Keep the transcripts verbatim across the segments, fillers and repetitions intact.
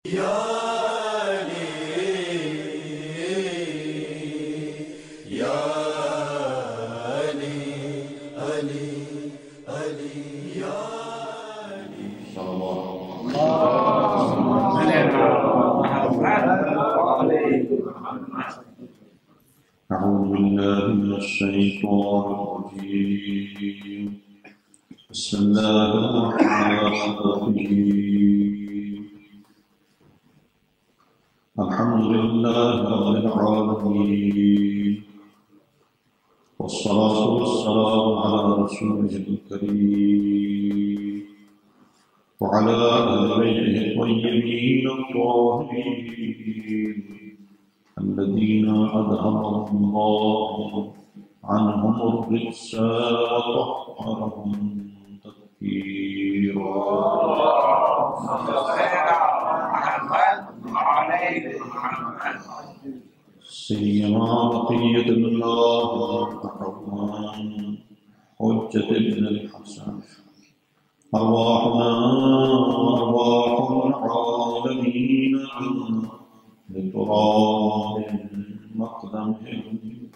یا علی یا علی علی علی یا علی أعوذ بالله من الشيطان الرجيم بسم الله الرحمن الرحيم الحمد لله رب العالمين والصلاة والسلام على رسوله الكريم وعلى أهل بيته الطيبين الطاهرين الذين أذهبهم الله عنهم الرجس وطهرهم تطهيرا سيما بقية الله الرحمن حجة ابن الحسن أرواحنا وأرواح العالمين لتراب مقدمهم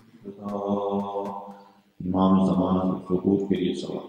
امام زمانہ کے فقور کے لیے سوال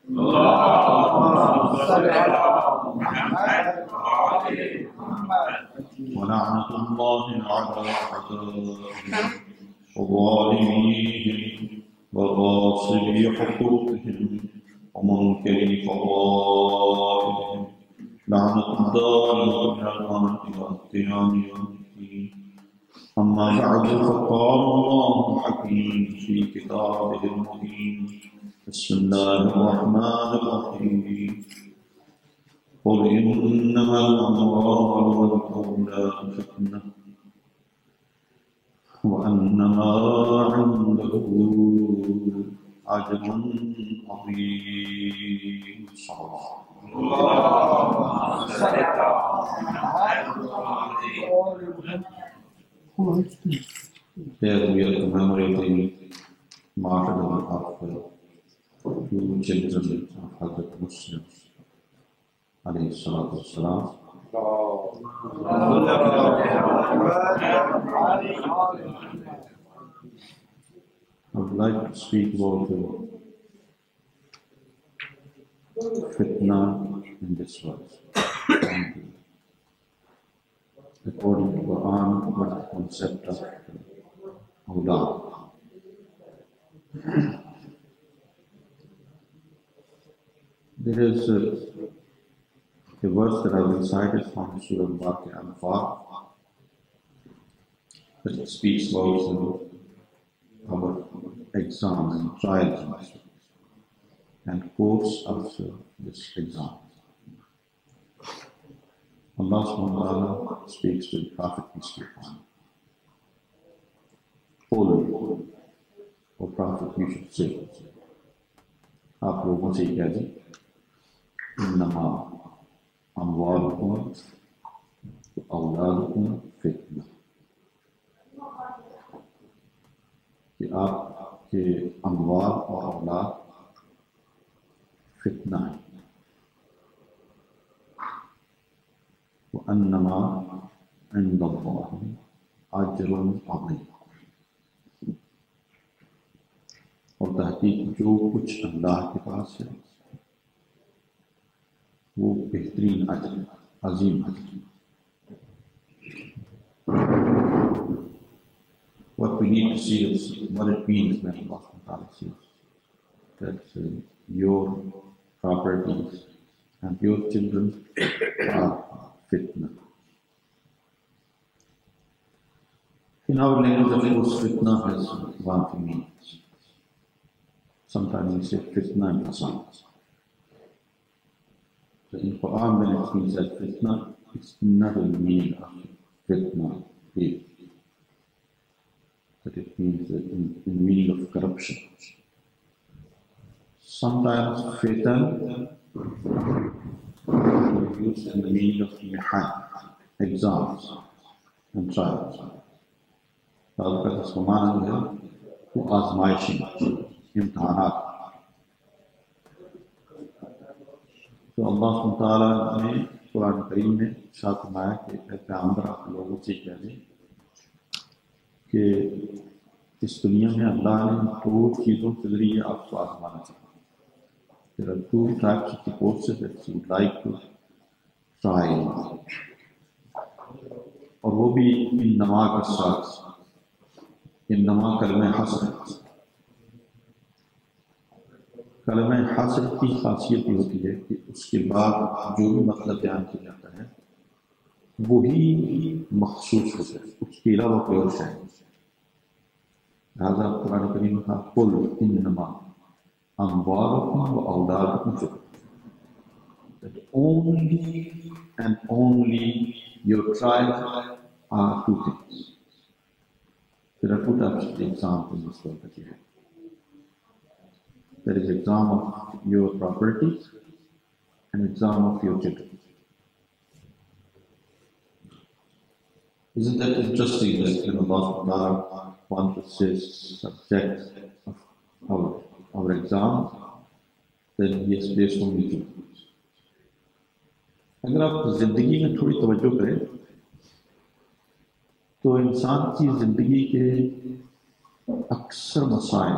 ونعمة الله على أعدائهم وظالميهم وغاصبي حقوقهم ومنكر فضائلهم لعنة الدائمة العنوان إلى القيام يوم الدين أما بعد فقال الله الحكيم في كتابه المبين بسم الله الرحمن الرحيم قل إنما الأموال والأولاد فتنة وأنما عنده أجر عظيم صلى الله Here we are commemorating martyrdom of two children of Hazrat Muslims alayhi salatu wassalam. I would like to speak about the fitna in this verse. According to Quran, what is the concept of awlad? There is a, a verse that I have recited from Surah Al-Anfal that speaks about our exam and trials and course of this exam. Allah subhanahu wa ta'ala speaks to the Prophet peace be upon him. Qul, O Prophet, you should say, آپ لوگوں سے کہہ دیں انما اموالکم اولادکم فتنہ، کہ آپ کے اموال اور اولاد فتنہ ہے. وَأَنَّمَا عِنْدَ اللَّهِ أَجْرٌ عَظِيمٌ، اور تحقیق جو کچھ اللہ کے پاس ہے وہ بہترین اجر، عظیم اجر. What we need to see is what it means when Allah says that uh, your properties and your children are fitna. In our language, of course, fitna has one of meanings. Sometimes we say fitna and hasan. So in Quran, when it means that fitna, it's not a meaning of fitna here. That it means that in, in meaning of corruption. Sometimes fitan used in the meaning of mihan, exams and trials. تعلق کا اس کو معنی جو ہے وہ آزمائشیں، امتحانات. تو اللہ سبحانہ تعالیٰ نے قرآن کریم نے ارشاد فرمایا کہ اے پیغمبر آپ لوگوں سے کہہ دیں کہ اس دنیا میں اللہ نے دو چیزوں کے ذریعے آپ کو آزمانا چاہیے. There are two types of courses that you would like to try. اور وہ بھی انما کے ساتھ. انما کلمہ حسر. کلمہ حسر کی خاصیت یہ ہوتی ہے کہ اس کے بعد جو بھی مطلب بیان کیا جاتا ہے وہی مخصوص ہوتا ہے، اس کے علاوہ کوئی اور شے نہیں. لہٰذا قرآن کریم کا قل انما اموالکم و اولادکم فتنہ. That only and only your trials are two things. There are two types of exams in this world that you have. There is exam of your properties and exam of your children. Isn't that interesting that you know, Allah subhanahu wa ta'ala wants to say subject of our, our exam, then he has placed only two. اگر آپ زندگی میں تھوڑی توجہ کریں تو انسان کی زندگی کے اکثر مسائل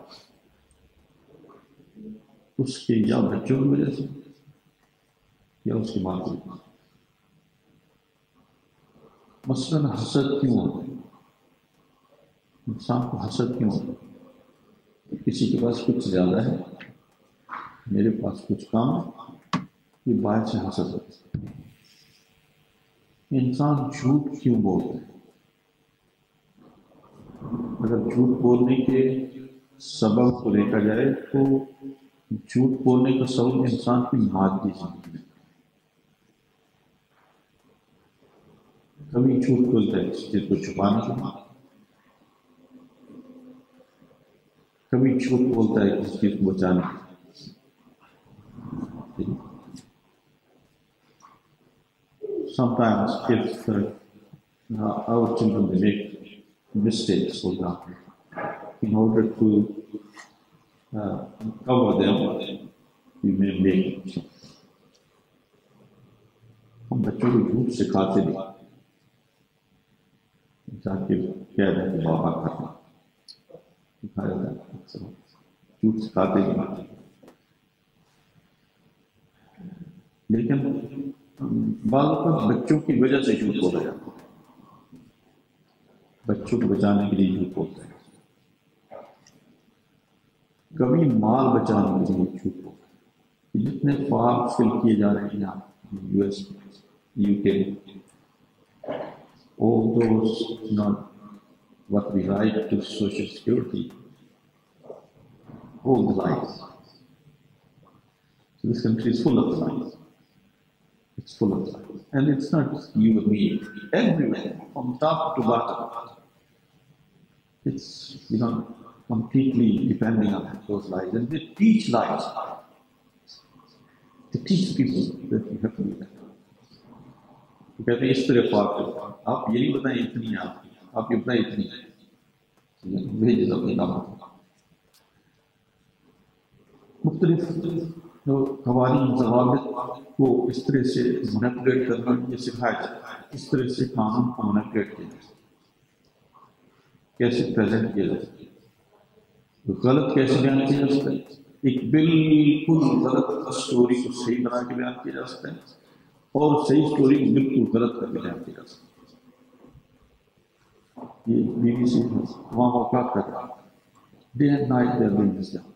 اس کے یا بچوں کی وجہ سے یا اس کی ماں کی وجہ سے. مثلاً حسد کیوں ہوتا ہے؟ انسان کو حسد کیوں ہوتا ہے؟ کسی کے پاس کچھ زیادہ ہے، میرے پاس کچھ کم ہے، یہ باہر سے حسد ہوتا ہے. انسان جھوٹ کیوں بولتا ہے؟ اگر جھوٹ بولنے کے سبب کو دیکھا جائے تو جھوٹ بولنے کا سبب انسان کی مادی زندگی ہے. کبھی جھوٹ بولتا ہے کسی چیز کو چھپانے کے لیے، کبھی جھوٹ بولتا ہے کسی چیز کو بچانے کے لیے. Sometimes if uh, our children they make mistakes, for example, in order to uh, cover them, we may make them. ہم بچوں کو جھوٹ سکھاتے نہیں، جا کے کہہ دیں کہ بابا کرنا سکھایا جاتا ہے، جھوٹ سکھاتے نہیں. لیکن بعض اوقات بچوں کی وجہ سے جھوٹ بولا جاتا ہے، بچوں کو بچانے کے لیے جھوٹ بولتا ہے، کبھی مال بچانے کے لیے جھوٹ بولتا ہے. جتنے فارم فل کیے جا رہے ہیں یہاں U S U K all those not what we write to social security, all the lies. So this country is full of lies. It's full of lies. And it's not just you and me, everywhere, from top to bottom. It's, you know, completely depending on those lies. And they teach lies. They teach people that you have to do that. تو کہتے ہیں اس طرح خواب کرو، آپ یہ نہیں بتائیں اتنی آپ آپ یہ بتائیں اتنی بھیج دو اپنے کام. مختلف جو قوانین ضوابط کو اس طرح سے مینیپولیٹ کرنا یہ سکھایا جاتا ہے، اس طرح سے قانون کو مینیپولیٹ کیا جاتا ہے، کیسے پریزنٹ کیا جاتا ہے، غلط کیسے بیان کیا جا سکتا ہے. ایک بالکل غلط اسٹوری کو صحیح بنا کے بیان کیا جا سکتا ہے اور صحیح اسٹوری کو بالکل غلط کر کے بیان کیا جا سکتا ہے. یہ بی بی سی وہاں موقعات کرتا ہے، day and night they are doing this job.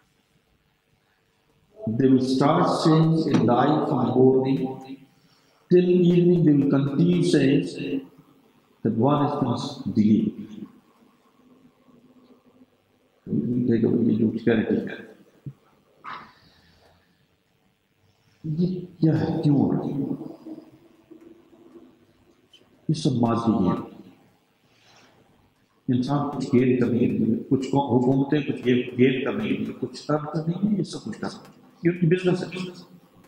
They will start saying a lie from morning till evening. They will continue saying that one is going to believe. یہ کیا ہے، کیوں ہو رہا ہے؟ یہ سب ماضی ہے. انسان کچھ گین کرنے کے لیے، کچھ حکومتیں کچھ گین کرنے کے لیے، کچھ ارن کرنے کے لیے یہ سب کچھ کر سکتے ہیں. یہ ان کی بزنس ہے.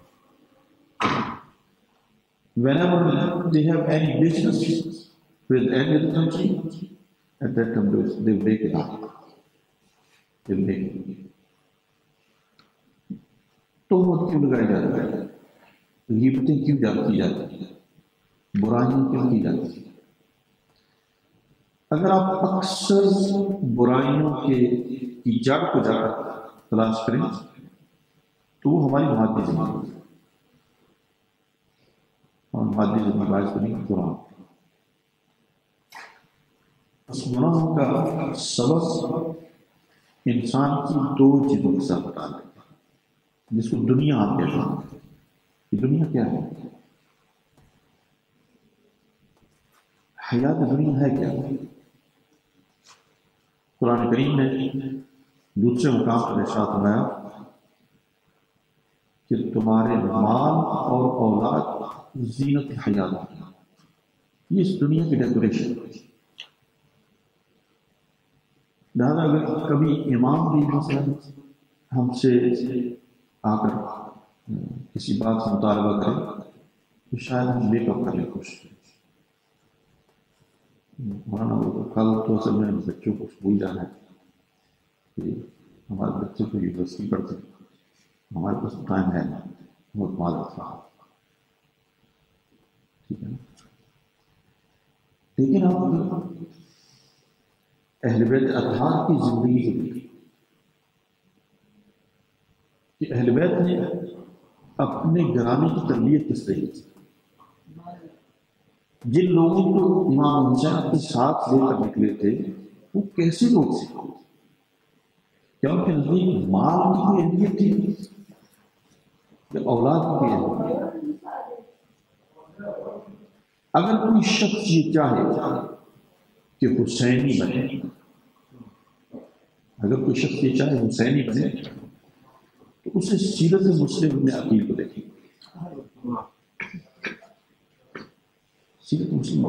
Whenever they have any business with any other country, at that time they will make it up. They will make it. تو وہ کیوں لگایا جا رہا ہے؟ غیبتیں کیوں کی جاتی ہیں، برائیاں کیوں کی جاتی ہیں؟ اگر آپ اکثر برائیوں کے کی جڑ کو جا کر تلاش کریں تو وہ ہماری مادی زندگی ہے، اور مادی زندگی باعث بنی گناہ۔ اس گناہ کا سبب انسان کی دو چیزوں کے ساتھ بتا دیں، جس کو دنیا آپ کہتے ہیں۔ یہ دنیا کیا ہے؟ حیات دنیا ہے کیا؟ قرآن کریم نے دوسرے مقام پر ارشاد فرمایا کہ تمہارے مال اور اولاد زینت حیات ہے، یہ اس دنیا کی ڈیکوریشن۔ لہٰذا اگر کبھی امام بھی مثلاً ہم سے آ کر کسی بات سے مطالبہ کرے تو شاید ہم میک اپ کرنے کی کوشش کریں، مولانا کل تو اصل میں بچوں کو اسکول جانا ہے کہ ہمارے بچے کو یونیورسٹی پڑھتے ہیں، ہمارے پاس ٹائم ہے نا، بہت معذرت رہا، ٹھیک ہے نا۔ لیکن آپ اہل بیت اطہار کی زندگی کو دیکھیں کہ اہل بیت نے اپنے گھرانے کی تربیت کس طریقے سے، جن لوگوں کو امام حسین اپنے ساتھ لے کر نکلے تھے وہ کیسے لوگ تھے؟ کیا ان کے نزدیک مال کی کوئی اہمیت تھی یا اولاد کی کوئی اہمیت؟ اگر کوئی شخص یہ چاہے کہ حسینی بنے، اگر کوئی شخص یہ چاہے حسینی بنے تو اسے سیرت مسلم میں عقیل کو دیکھیں، سیرت مسلم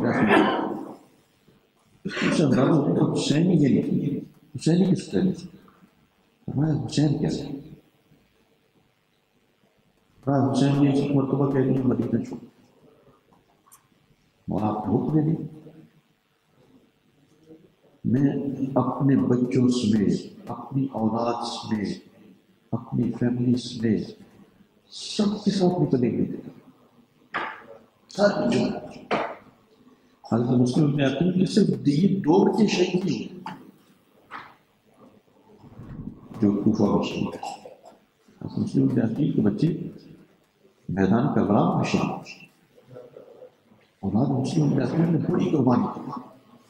اسے اندازہ ہوتا ہے حسینی یہ نہیں، حسینی کس طرح سے فرمایا حسین کیا ہے؟ فرمایا حسین نے ایک مرتبہ کہہ دیا مدینہ چھوڑ، اور آپ حکم دے دیں میں اپنے بچوں سمیت، اپنی اولاد سمیت، اپنی فیملی سمیت سب کے ساتھ نکلیں گے، سر جو حضرت مسلم نے آتے ہیں کہ صرف یہ دو بچے شہید نہیں ہوئے جو کوفہ میں شہید ہے، حضرت مسلم نے آتے ہیں کہ بچے میدان کربلا میں شہید، اولاد مسلم نے آتے ہیں نے بڑی قربانی کی۔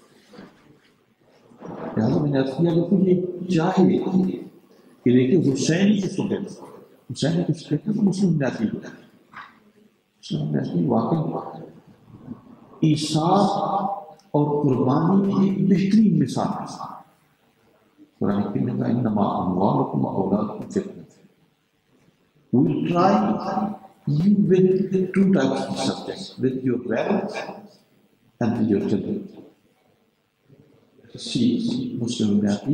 لہٰذا میں نے عرض کیا کہ کوئی یہ چاہے کہ دیکھیں حسین کس کو کہتے ہیں، حسین کس کو کہتے ہیں، مسلم نے آتے ہیں، مسلم نے آتے ہیں واقعی ایثار اور قربانی کی ایک بہترین مثال ہے۔ قرآن کریم نے کہا انما اموالکم واولادکم فتنہ، we will try you with two types of subjects, with your wealth and with your children. See, مسلم نے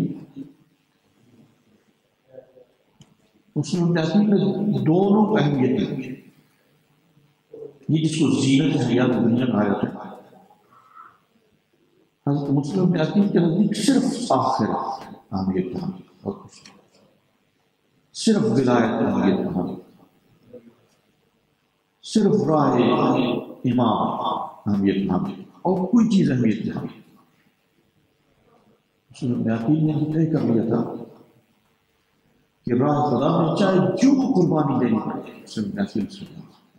مسلم نے دونوں اہمیت ہے، یہ جس کو زینت حیات دنیا کہا جاتا ہے۔ حضرت مسلم نے عقیل کے نزدیک صرف آخر اہمیت کہاں اور کچھ، صرف ولایت اہمیت کہاں، صرف راہ امام اہمیت کہاں اور کوئی چیز اہمیت کہاں۔ مسلم نے عقیل نے طے کر لیا تھا کہ راہ خدا میں چاہے جو قربانی دینی پڑے، مسلم نے عقیل سے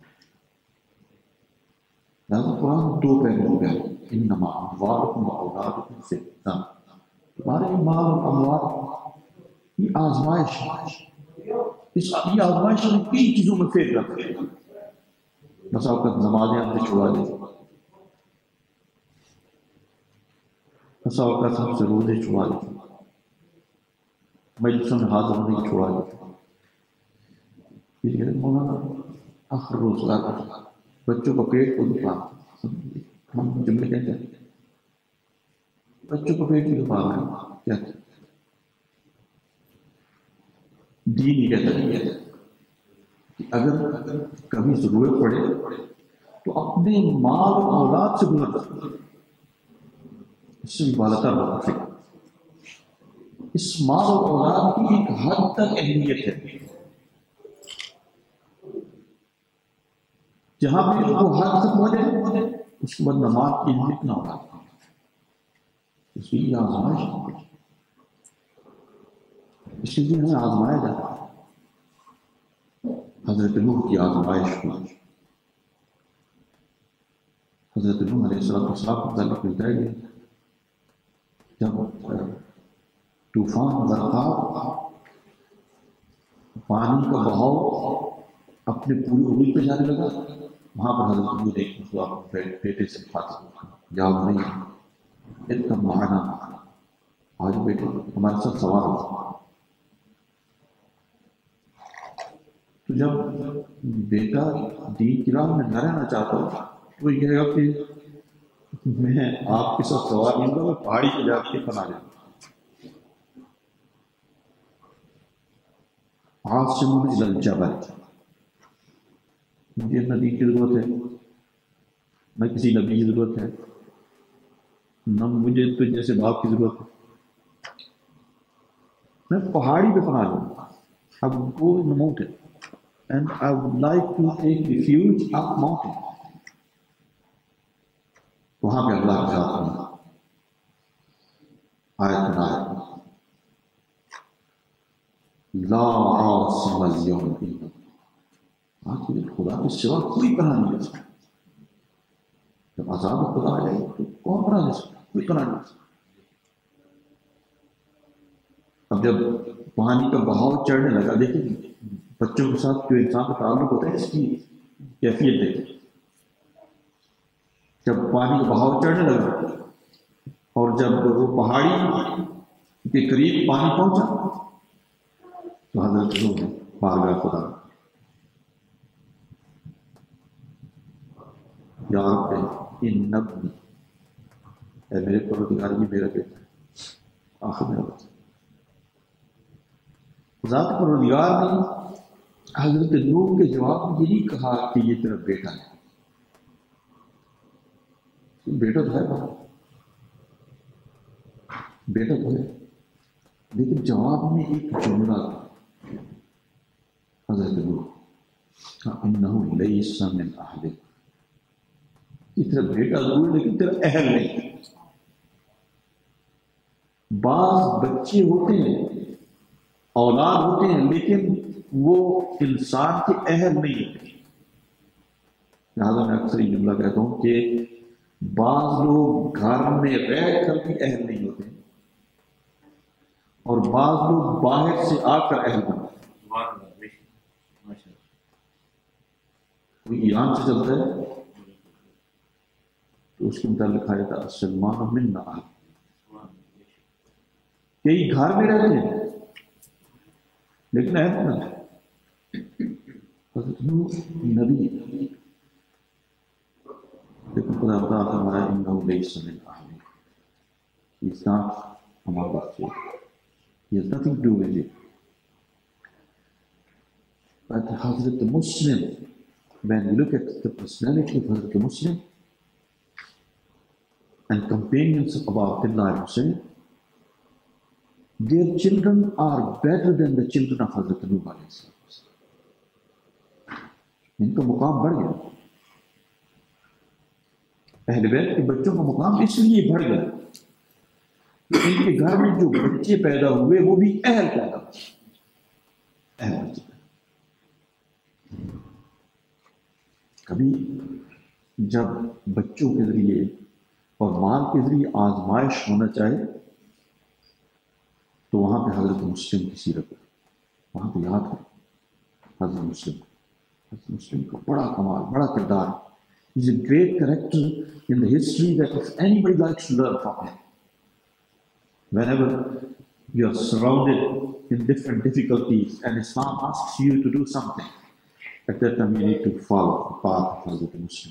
لہذا قرآن دو پہلو ہو گئے، انما اموالکم واولادکم فتنہ، تمہارے مال اور اموال یہ آزمائش ہے، اس یہ آزمائش میں کئی چیزوں میں فیل رکھتے ہیں، بس آپ کا نمازیں ہم سے چھوڑا دیں، بس آپ کا ہم سے روزے چھوڑا دیں، مجلسوں میں حاضر ہونے کی چھوڑا دیں، پھر مولانا آخر روزگار بچوں کا پیٹ کو دکھانا، ہم جملے کہتے ہیں بچوں کو پیٹ کو دکھانا کیا دین ہی کہتا ہے کہ اگر کبھی ضرورت پڑے تو اپنے مال اور اولاد سے گزر سکتے، اس سے بھی بالاتر بات ہے، اس مال اور اولاد کی ایک حد تک اہمیت ہے، جہاں پہ وہ حد ختم ہو جائے اس کے بعد نماز کی اہمیت نہ ہوگا، اس کی آزمائش ہے، اس کے لیے ہمیں آزمایا جاتا ہے۔ حضرت نوح کی آزمائش ہوئی، حضرت نوح علیہ السلام کو متعلق ملتا ہے کہ جب طوفان غرقاب پانی کا بہاؤ اپنے پوری عروج پہ جانے لگا، وہاں پر حضرت نوح نے خدا کو بیٹے سے خاطر یا نہیں اتنا معنی آج بیٹے ہمارے ساتھ سوال ہو۔ تو جب بیٹا دین کی راہ میں نہ رہنا چاہتا ہو تو وہ کہے گا کہ میں آپ کے ساتھ سوال نہیں ہوگا، میں پہاڑی پہ جا کے پناہ جاؤں گا، عاصم الی الجبل، مجھے نہ دین کی ضرورت ہے نہ کسی نبی کی ضرورت ہے، نہ مجھے تو جیسے باپ کی ضرورت ہے، میں پہاڑی پہ پناہ لوں گا۔ اب وہ mountain and I would like to take refuge up mountain، وہاں پہ اللہ کے ساتھ ہوں، آیت بنا لا عاصم اليوم من آج خدا کے سوا کوئی پناہ نہیں لے سکتا۔ جب عذاب خدا آ جائے تو کون پناہ لے سکتا؟ کوئی پناہ نہیں لے سکتا۔ اب جب پانی کا بہاؤ چڑھنے لگا، دیکھیں بچوں کے ساتھ جو انسان کا تعلق ہوتا ہے اس کی کیفیت دیکھیں۔ جب پانی کا بہاؤ چڑھنے لگا اور جب وہ پہاڑی کے قریب پانی پہنچا تو حضرت نوح نے بارگاہ خدا یا رب ان ابنی، اے میرے پروردگار یہ میرا بیٹا ہے، آخر میرا بچہ۔ ذات پروردگار نے حضرت نوح کے جواب میں یہ نہیں کہا کہ یہ تیرا بیٹا ہے، بیٹا تو ہے بیٹا تو ہے، لیکن جواب میں ایک جملہ حضرت نوح انہ لیس من اہلک، یہ تیرا بیٹا ضرور لیکن تیرا اہل نہیں۔ بعض بچے ہوتے ہیں، اولاد ہوتے ہیں، لیکن وہ انسان کے اہل نہیں ہوتے۔ لہٰذا میں اکثر یہ جملہ کہتا ہوں کہ بعض لوگ گھر میں رہ کر بھی اہل نہیں ہوتے اور بعض لوگ باہر سے آ کر اہل بنتے ہیں۔ کوئی ایران سے چلتا ہے تو اس کے متعلق لکھا جاتا ہے سلمان منا، کئی گھر میں رہتے ہیں لیکن اہل نہ ہے۔ حضرت نوح نبی لیکن خدا بتا فرمایا انہ لیس من اہلک، he is not among us, he has nothing to do with it. But Hazrat Muslim, when we look at the personality of Hazrat Muslim and companions of Abdullah ibn Hussein, their children are better than the children of Hazrat Nuh alayhi salam۔ ان کا مقام بڑھ گیا، اہل بیت کے بچوں کا مقام اس لیے بڑھ گیا کہ ان کے گھر میں جو بچے پیدا ہوئے وہ بھی اہل پیدا ہوئے، اہل بچے۔ کبھی جب بچوں کے ذریعے اور مال کے ذریعے آزمائش ہونا چاہے تو وہاں پہ حضرت مسلم کی سیرت ہے، وہاں پہ یاد ہے حضرت مسلم حضرت مسلم کا بڑا کمال، بڑا کردار ہے۔ He is a great character in the history that if anybody likes to learn from him. Whenever you are surrounded in different difficulties and Islam asks you to do something, at that time you need to follow the path of Hazrat Muslim.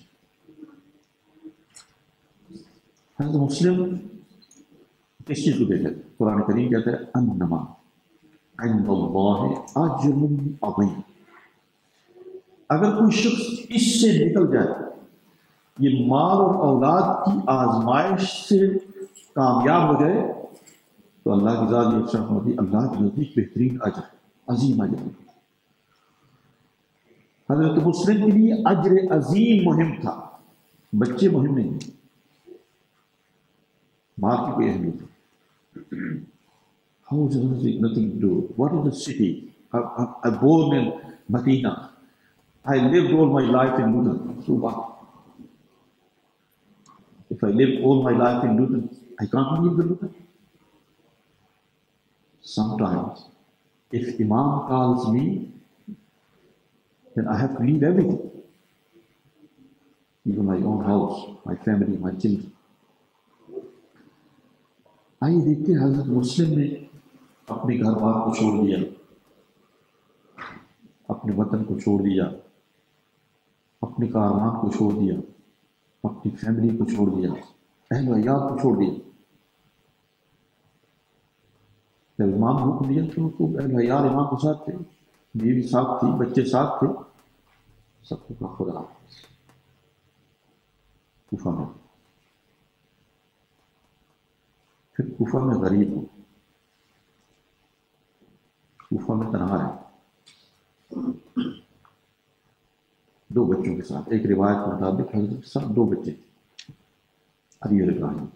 Hazrat Muslim اس چیز کو دیکھتے ہیں، قرآن کریم کہتا ہے انما عند اللہ اجر عظیم۔ اگر کوئی شخص اس سے نکل جائے، یہ مال اور اولاد کی آزمائش سے کامیاب ہو جائے تو اللہ کی ذات یہ شخص ہوتی اللہ کے نزدیک بہترین اجر، عظیم اجر۔ حضرت مسلم کے لیے اجر عظیم مہم تھا، بچے مہم نہیں، ماں کی کوئی اہمیت نہیں. How is it nothing to do? What is the city? I, I, I born in Medina. I lived all my life in Luton. So what? If I live all my life in Luton, I can't leave the Luton. Sometimes, if Imam calls me, then I have to leave everything. Even my own house, my family, my children. آئیے دیکھتے ہیں حضرت مسلم نے اپنے گھر بار کو چھوڑ دیا، اپنے وطن کو چھوڑ دیا، اپنے کاروان کو چھوڑ دیا، اپنی فیملی کو چھوڑ دیا، اہل و عیال کو چھوڑ دیا. جب امام حکم دیا تو اہل و عیال امام کے ساتھ تھے، بیوی ساتھ تھی، بچے ساتھ تھے، سب کو کہا خدا حافظ. کوفہ میں پھر کوفہ میں غریب ہوں، کوفہ میں تنہا ہے، دو بچوں کے ساتھ. ایک روایت کے مطابق حضرت کے ساتھ دو بچے تھے، علی اور ابراہیم.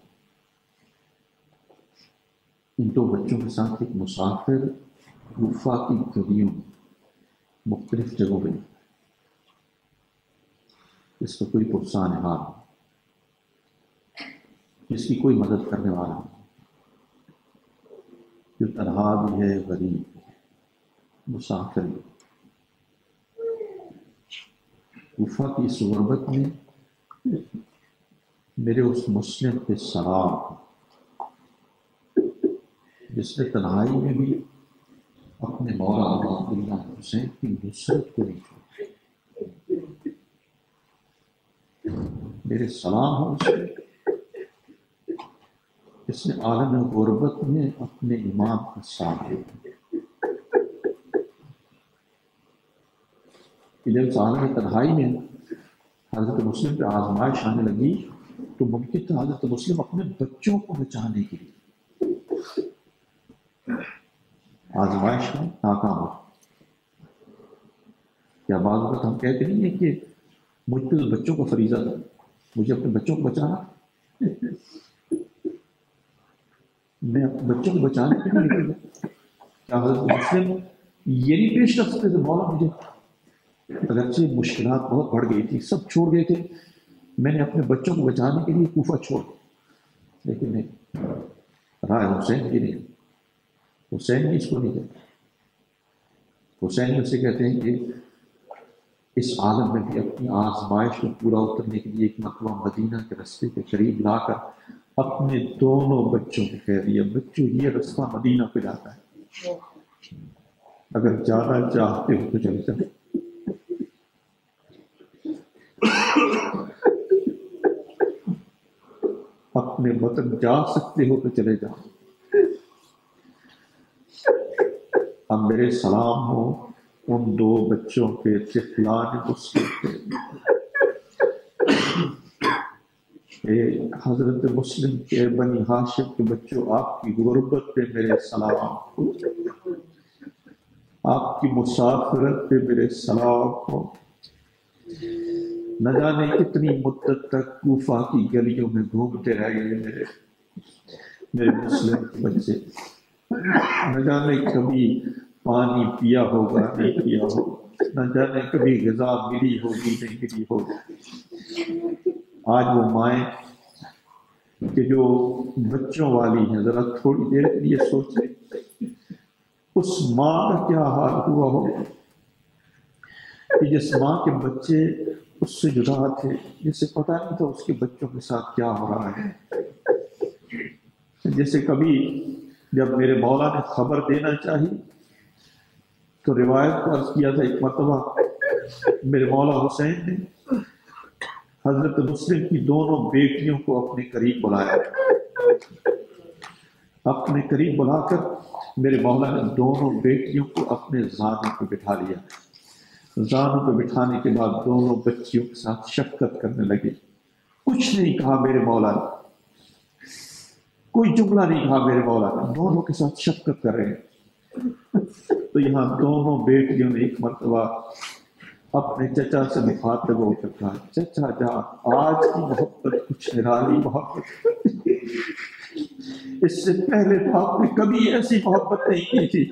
ان دو بچوں کے ساتھ ایک مسافر کوفہ کی گلیوں میں مختلف جگہوں پہ، اس کا کوئی پرسان حال، اس کی کوئی مدد کرنے والا نہیں، جو تنہا بھی ہے، غریب ہے، مسافر بھی. کوفہ کی اس غربت میں میرے اس مسلم پہ سلام، جس نے تنہائی میں بھی اپنے مولا عبداللہ حسین کی نصرت کو نہیں چھوڑا. میرے سلام ہو اس پہ، اس نے عالم غربت میں اپنے امام کا ساتھ دیا. جب اس عالم تنہائی میں حضرت مسلم پہ آزمائش آنے لگی تو ممکن تھا حضرت مسلم اپنے بچوں کو بچانے کے لیے آزمائش میں ناکام ہو. کیا بعض وقت ہم کہتے نہیں ہیں کہ مجھ پہ بچوں کا فریضہ تھا، مجھے اپنے بچوں کو بچانا، میں اپنے بچوں کو بچانے کے لیے نکل گیا. کیا حضرت مسلم یہ نہیں پیش کر سکتے تھے مولا مجھے، اگرچہ مشکلات بہت بڑھ گئی تھی، سب چھوڑ گئے تھے، میں نے اپنے بچوں کو بچانے کے لیے کوفہ چھوڑ دیا، لیکن نہیں، رائے حسین کی نہیں. حسین بھی اس کو نہیں کہتے. حسین اسے کہتے ہیں کہ اس عالم میں بھی اپنی آزمائش کو پورا اترنے کے لیے ایک مرتبہ مدینہ کے راستے کے قریب لا کر اپنے دونوں بچوں کو کہہ دیا، بچوں یہ رستہ مدینہ پہ جاتا ہے، اگر جانا چاہتے ہو تو چلے جائیں. اپنے وطن جا سکتے ہو تو چلے جاؤ. اب میرے سلام ہو ان دو بچوں کے طفلان مسلم کے. حضرت مسلم کے بنی ہاشم کے بچوں، آپ کی غربت پہ میرے سلام ہو، آپ کی مسافرت پہ میرے سلام ہو. نہ جانے کتنی مدت تک کوفہ کی گلیوں میں گھومتے رہ گئے میرے میرے مسلم بچے، نہ جانے کبھی پانی پیا ہوگا نہیں پیا ہوگا، نہ جانے کبھی غذا ملی ہوگی نہیں ملی ہوگی. آج وہ مائیں کہ جو بچوں والی ہیں، ذرا تھوڑی دیر کے لیے سوچیں اس ماں کا کیا حال ہوا ہوگا کہ جس ماں کے بچے اس سے جدا تھے، جسے پتہ نہیں تھا اس کے بچوں کے ساتھ کیا ہو رہا ہے. جیسے کبھی جب میرے مولا نے خبر دینا چاہی تو روایت کو عرض کیا تھا، ایک مرتبہ میرے مولا حسین نے حضرت مسلم کی دونوں بیٹیوں کو اپنے قریب بلایا. اپنے قریب بلا کر میرے مولا نے دونوں بیٹیوں کو اپنے زانوں پہ بٹھا لیا. زانوں پہ بٹھانے کے بعد دونوں بچیوں کے ساتھ شفقت کرنے لگے. کچھ نہیں کہا میرے مولا نے، کوئی جملہ نہیں کہا میرے مولا نے، دونوں کے ساتھ شفقت کر رہے ہیں. تو یہاں دونوں بیٹیوں نے ایک مرتبہ اپنے چچا سے مخاطب ہو کر کہا چچا جان آج کی محبت کچھ نرالی محبت، اس سے پہلے تو آپ نے کبھی ایسی محبت نہیں کی تھی۔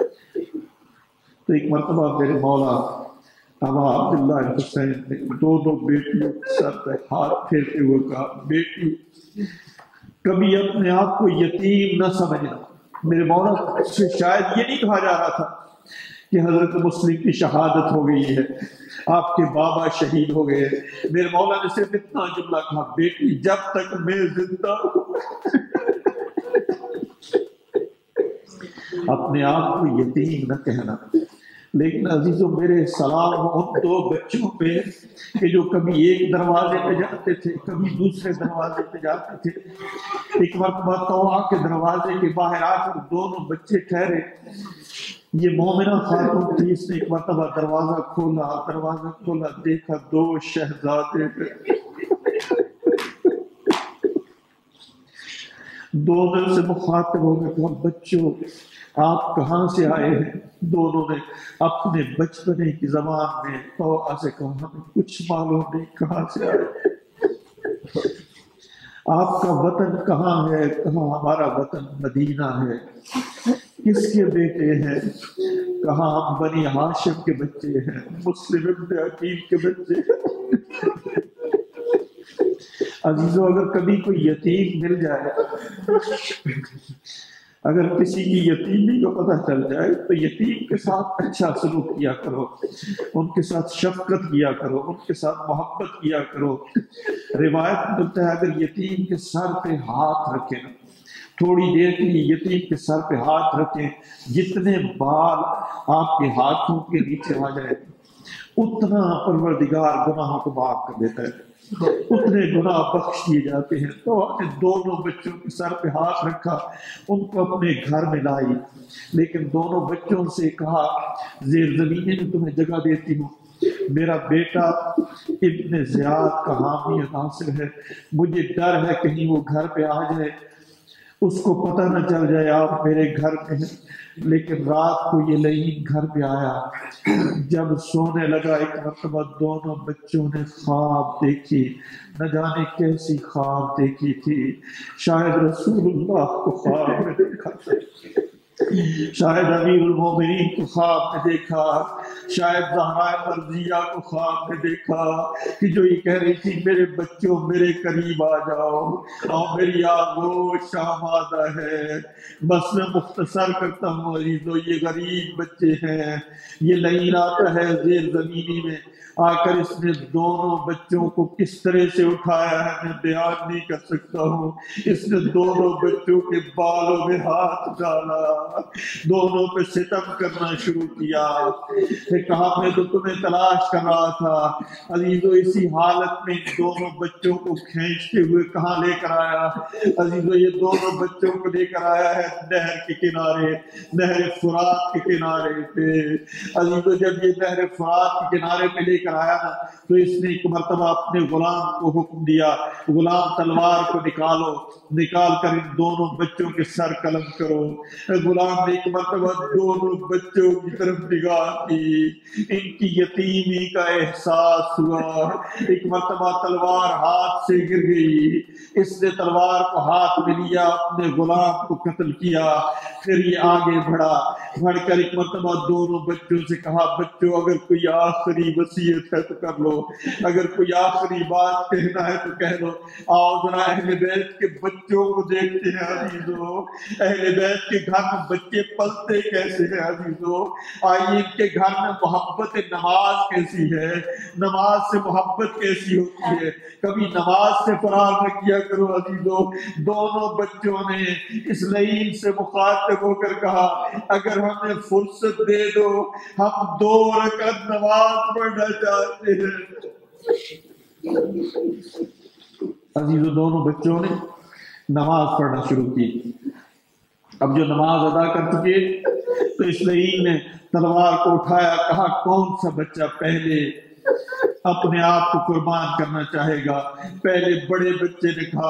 تو ایک مرتبہ میرے مولا ابا عبداللہ حسین نے دونوں بیٹیوں کے سر پہ ہاتھ پھیرتے ہوئے کہا بیٹی کبھی اپنے آپ کو یتیم نہ سمجھنا۔ میرے مولا سے شاید یہ نہیں کہا جا رہا تھا کہ حضرت مسلم کی شہادت ہو گئی ہے، آپ کے بابا شہید ہو گئے، میرے مولا نے صرف اتنا جملہ کہا بیٹی جب تک میں زندہ ہوں اپنے آپ کو یتیم نہ کہنا۔ لیکن عزیزوں میرے سلام ان دو بچوں پہ کہ جو کبھی ایک دروازے پہ جاتے تھے کبھی دوسرے دروازے پہ جاتے تھے۔ ایک مرتبہ توآ کے دروازے کے باہر آ کر دونوں بچے ٹھہرے، یہ مومنہ خاتون تھی، اس نے ایک مرتبہ دروازہ کھولا دروازہ کھولا دیکھا دو شہزادے دونوں سے مخاطب ہو گئے کہا بچوں آپ کہاں سے آئے ہیں؟ دونوں نے اپنے بچپنے کی زبان میں توآ سے کہا ہمیں کچھ معلوم نہیں کہاں سے آئے، آپ کا وطن کہاں ہے؟ کہاں ہمارا وطن مدینہ ہے۔ کس کے بیٹے ہیں؟ کہاں ہم بنی ہاشم کے بچے ہیں، مسلم ابن عقیل کے بچے ہیں۔ عزیزوں اگر کبھی کوئی یتیم مل جائے، اگر کسی کی یتیمی کو پتہ چل جائے تو یتیم کے ساتھ اچھا سلوک کیا کرو، ان کے ساتھ شفقت کیا کرو، ان کے ساتھ محبت کیا کرو۔ روایت ملتا ہے اگر یتیم کے سر پہ ہاتھ رکھیں، تھوڑی دیر کے لیے یتیم کے سر پہ ہاتھ رکھیں، جتنے بال آپ کے ہاتھوں کے نیچے آ جائے اتنا پروردگار گناہوں کو معاف کر دیتا ہے، اتنے گناہ بخش دیے جاتے ہیں۔ تو آپ نے دونوں بچوں کے سر پہ ہاتھ رکھا، ان کو اپنے گھر میں لائی، لیکن دونوں بچوں سے کہا زیر زمین میں تمہیں جگہ دیتی ہوں، میرا بیٹا ابن زیاد کا حامی ناصر ہے، مجھے ڈر ہے کہیں وہ گھر پہ آ جائے، اس کو پتہ نہ چل جائے آپ میرے گھر پہ ہیں۔ لیکن رات کو یہ لعین گھر پہ آیا، جب سونے لگا ایک مرتبہ دونوں بچوں نے خواب دیکھی، نہ جانے کیسی خواب دیکھی تھی، شاید رسول اللہ کو خواب میں دیکھا تھا، شاید امیر المومنین کو خواب میں دیکھا، شاید زہرا مرضیہ کو خواب میں دیکھا کہ جو یہ کہہ رہی تھی میرے بچوں میرے قریب آ جاؤ اور میری آغوش آمادہ ہے۔ بس میں مختصر کرتا ہوں عزیزو، یہ غریب بچے ہیں، یہ لعین آتا ہے زیر زمینی میں آ کر اس نے دونوں بچوں کو کس طرح سے اٹھایا ہے میں بیان نہیں کر سکتا ہوں۔ اس نے دونوں بچوں کے بالوں میں ہاتھ ڈالا، دونوں پہ ستم کرنا شروع کیا، کہ کہا میں تو تمہیں تلاش کر رہا تھا۔ عزیزو اسی حالت میں دونوں بچوں کو کھینچتے ہوئے کہاں لے کر آیا؟ عزیزو یہ دونوں بچوں کو لے کر آیا ہے نہر کے کنارے، نہر فرات کے کنارے پہ۔ عزیزو جب یہ نہر فرات کے کنارے پہ لے کر آیا نا تو اس نے ایک مرتبہ اپنے غلام کو حکم دیا غلام تلوار کو نکالو، نکال کر ان دونوں بچوں کے سر قلم کرو۔ غلام نے ایک مرتبہ دونوں بچوں کی طرف نگاہ کی، ان کی یتیمی کا احساس ہوا، ایک مرتبہ تلوار ہاتھ سے گر گئی، اس نے تلوار کو ہاتھ میں لیا، اپنے غلام کو قتل کیا۔ پھر یہ آگے بڑھا، بڑھ کر ایک مرتبہ دونوں بچوں سے کہا بچوں اگر کوئی آخری وصیت ہے تو کر لو، اگر کوئی آخری بات کہنا ہے تو کہہ لو۔ آؤ ذرا اہل بیت کے بچوں کو دیکھتے ہیں عزیزو، اہل بیت کے گھر میں بچے پلتے کیسے ہیں عزیزو۔ آئیے ان کے گھر میں محبت نماز کیسی ہے، نماز سے محبت کیسی ہوتی ہے، کبھی نماز سے فرار نہ کیا کرو عزیزو۔ دونوں بچوں نے اس لعین سے مخاطب ہو کر کہا اگر ہمیں فرصت دے دو ہم دو رکعت نماز پڑھنا چاہتے ہیں۔ عزیزو دونوں بچوں نے نماز پڑھنا شروع کی۔ اب جو نماز ادا کر چکے تو اس لعین نے تلوار کو اٹھایا، کہا کون سا بچہ پہلے اپنے آپ کو قربان کرنا چاہے گا؟ پہلے بڑے بچے نے کہا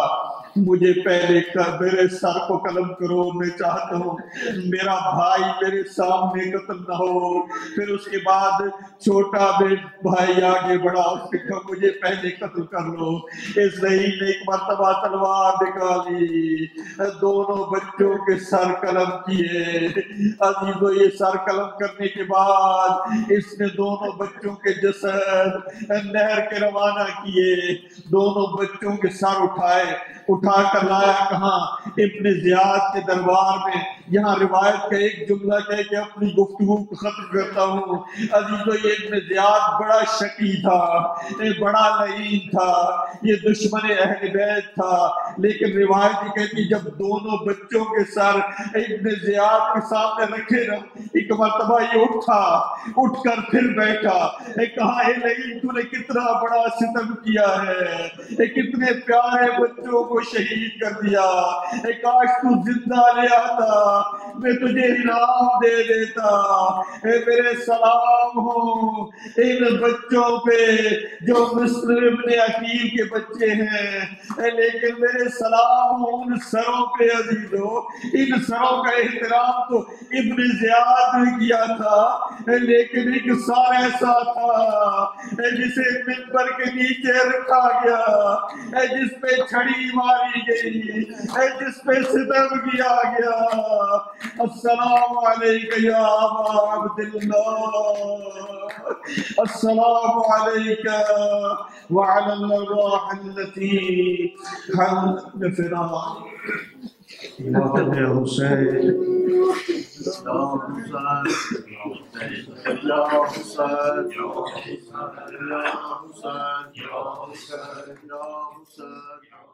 مجھے پہلے کر میرے سر کو قلم کرو، میں چاہتا ہوں میرا بھائی میرے سامنے قتل نہ ہو۔ پھر اس کے بعد چھوٹا بھائی آگے بڑھا، اس نے کہا مجھے پہلے قتل کر لو۔ اس رحیم نے ایک مرتبہ تلوار نکالی، دونوں بچوں کے سر قلم کیے۔ عزیزو یہ سر قلم کرنے کے بعد اس نے دونوں بچوں کے جسد نہر کے روانہ کیے، دونوں بچوں کے سر اٹھائے، اٹھا کر لایا کہاں؟ ابن زیاد کے دربار میں۔ یہاں روایت کا ایک جملہ کہہ کے اپنی گفتگو کو ختم کرتا ہوں۔ عزیزو یہ ابن زیاد بڑا شقی تھا، بڑا لعین تھا، یہ دشمن اہل بیت تھا، لیکن روایت یہ کہتی جب دونوں بچوں کے سر ابن زیاد کے سامنے رکھے نا، ایک مرتبہ یہ اٹھا، اٹھ کر پھر بیٹھا، کہا اے لعین تو نے کتنا بڑا ستم کیا ہے، کتنے پیارے بچوں کو شہید کر دیا، کاش تو زندہ لے آتا، میں تجھے انعام دے دیتا۔ اے میرے سلام ہو ان بچوں پہ جو مصر ابن عقیل کے بچے ہیں، لیکن میرے سلام ہو ان سروں پہ عزیزو، ان سروں کا احترام تو ابن زیاد نے کیا تھا، لیکن ایک سر ایسا تھا جسے منبر کے نیچے رکھا گیا، جس پہ چھڑی ماری گئی، جس پہ ستم کیا گیا۔ السلام علیکہ یا ابا عبداللہ، السلام علیکہ وعلی الارواح التي حلت بفراق مولانا حسین۔ یا حسین یا حسین یا حسین یا حسین یا حسین یا حسین۔